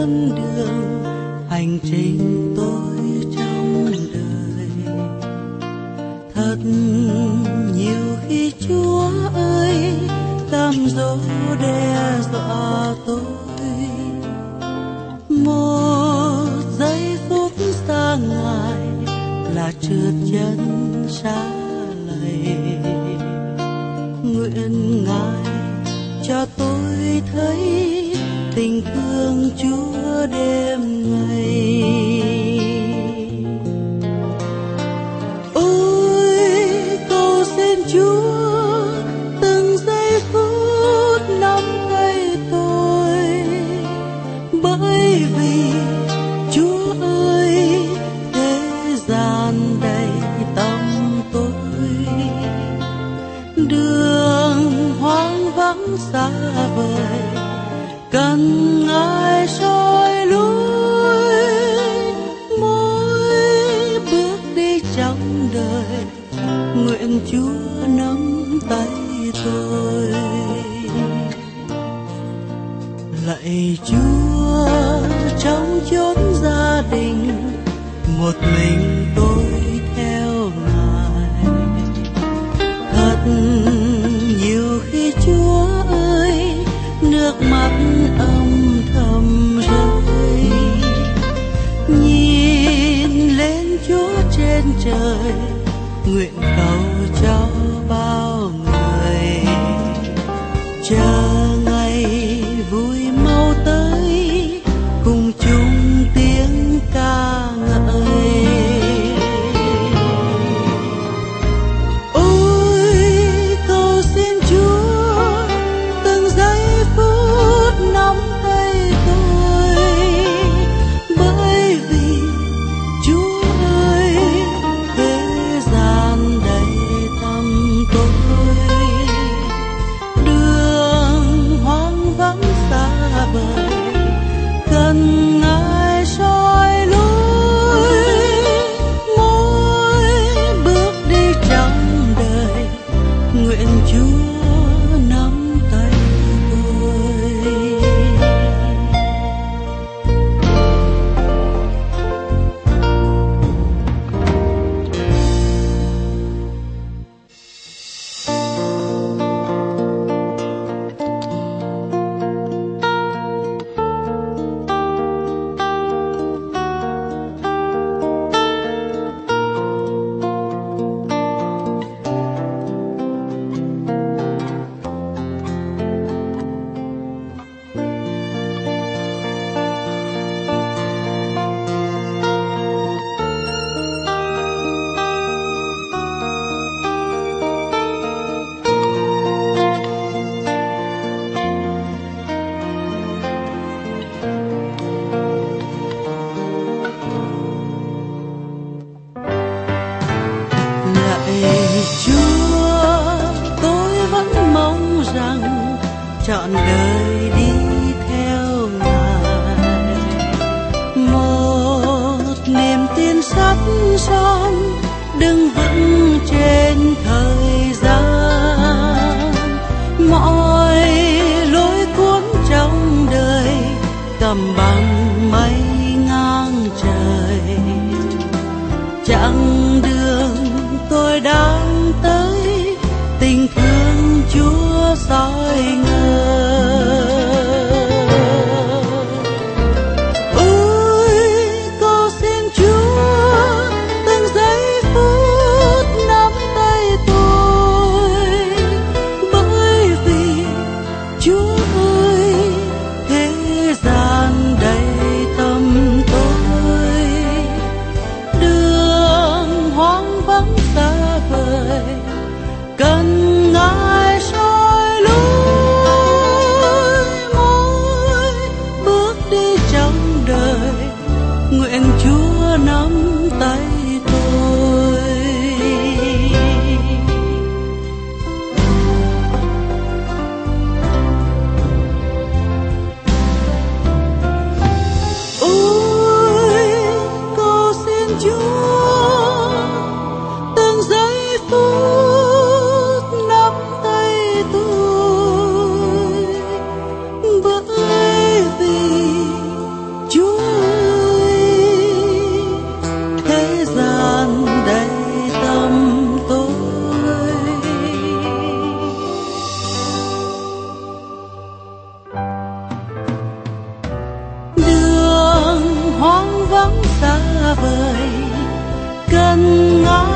dẫn đường hành trình tôi trong đời. Thật nhiều khi Chúa ơi cam dỗ đe dọa tôi, một giây phút xa Ngài là trượt chân xa lầy. Nguyện Ngài cho tôi thấy tình thương Chúa đêm ngày. Ôi cầu xin Chúa từng giây phút nắm tay tôi, bởi vì Chúa ơi thế gian đầy tâm tôi, đường hoang vắng xa vời cần Ngài soi lối. Mỗi bước đi trong đời nguyện Chúa nắm tay tôi. Lạy Chúa trong chốn gia đình một mình tôi theo Ngài. Thật nhiều khi Chúa ơi nước mắt âm thầm rơi, nhìn lên Chúa trên trời nguyện cầu cho bao người. Chờ ngày vui mau tới cùng chung tiếng ca ngợi. Ôi cầu xin Chúa từng giây phút nắm tay tôi, bởi vì Chúa ơi thế gian đầy tâm tôi, đường hoang vắng xa vời cần Ngài soi lối. Mỗi bước đi trong đời nguyện Chúa nắm tay tôi. Trọn đời đi theo Ngài, một niềm tin sắt son đứng vững trên thời gian. Mọi lối cuốn trong đời cầm bằng mây ngang trời, chặng đường tôi đang tới tình thương Chúa soi ngời. Ôi cầu xin Chúa từng giây phút nắm tay tôi, bởi vì Chúa ơi thế gian đầy tâm tôi, đường hoang vắng xa vời cần Ngài soi lối. xa vời cần ngóng